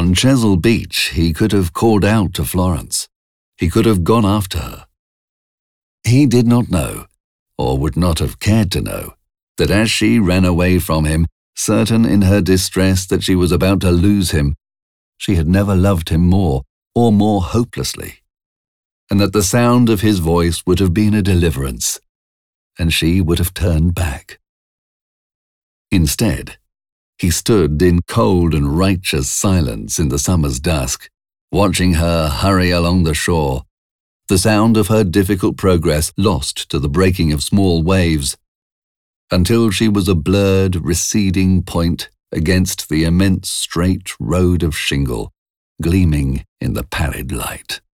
On Chesil Beach, he could have called out to Florence. He could have gone after her. He did not know, or would not have cared to know, that as she ran away from him, certain in her distress that she was about to lose him, she had never loved him more, or more hopelessly, and that the sound of his voice would have been a deliverance, and she would have turned back. Instead, he stood in cold and righteous silence in the summer's dusk, watching her hurry along the shore, the sound of her difficult progress lost to the breaking of small waves, until she was a blurred, receding point against the immense straight road of shingle, gleaming in the pallid light.